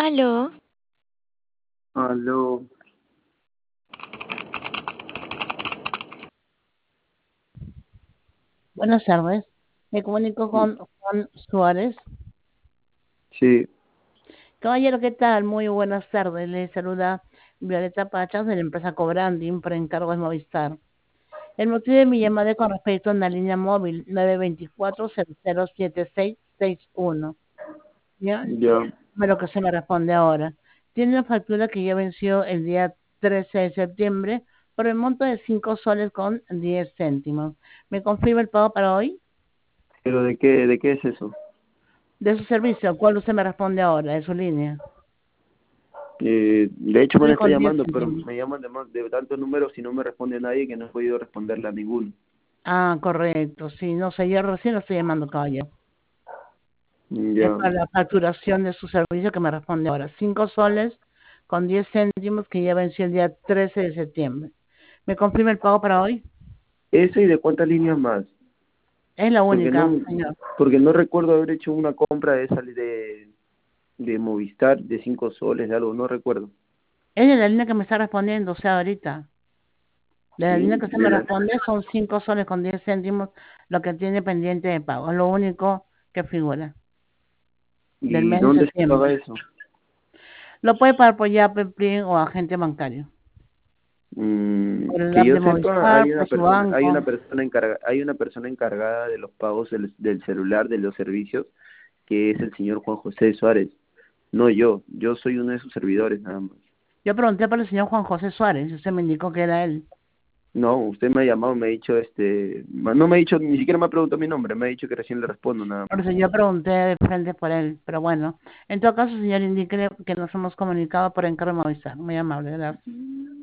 Aló, Aló, Buenas tardes. Me comunico con Juan Suárez. sí, Caballero, ¿qué tal? Muy buenas tardes. Le saluda Violeta Pachas de la empresa Cobranding por encargo de Movistar. El motivo de mi llamada es con respecto a una línea móvil 924-007661. ¿Ya? ya, Lo que se me responde ahora. Tiene una factura que ya venció el día 13 de septiembre por el monto de 5 soles con 10 céntimos. ¿Me confirma el pago para hoy? pero ¿de qué es eso? De su servicio, ¿cuál usted me responde ahora? De su línea. De hecho me Sí, han estado con 10 llamando, pero céntimos. me llaman de tantos números y no me responde nadie que no he podido responderle a ninguno. Ah, correcto. Sí, no sé, yo recién lo estoy llamando, caballero. Es Ya, para la facturación de su servicio que me responde ahora. 5 soles con 10 céntimos que ya venció el día 13 de septiembre. ¿Me confirma el pago para hoy? eso y de cuántas líneas más, Es la porque única, no, señor. porque no recuerdo haber hecho una compra de esa de Movistar de 5 soles, de algo, no recuerdo. Es de la línea que me está respondiendo, o sea, ahorita. De la línea Sí, que usted me responde son 5 soles con 10 céntimos lo que tiene pendiente de pago. Es lo único que figura del ¿Y mes de dónde se paga septiembre. eso? Lo puede pagar por Yape, Plin o agente bancario. Por el Que app yo de sepa, Movistar, por su banco. hay una persona encargada de los pagos del celular, de los servicios, que es el señor Juan José Suárez. No yo soy uno de sus servidores nada más. Yo pregunté por el señor Juan José Suárez y usted me indicó que era él. No, usted me ha llamado, me ha dicho, no me ha dicho, ni siquiera me ha preguntado mi nombre, me ha dicho que recién le respondo nada Por más. eso yo pregunté de frente por él. Pero bueno, en todo caso, señor, indique que nos hemos comunicado por encargo de Movistar. Muy amable, gracias.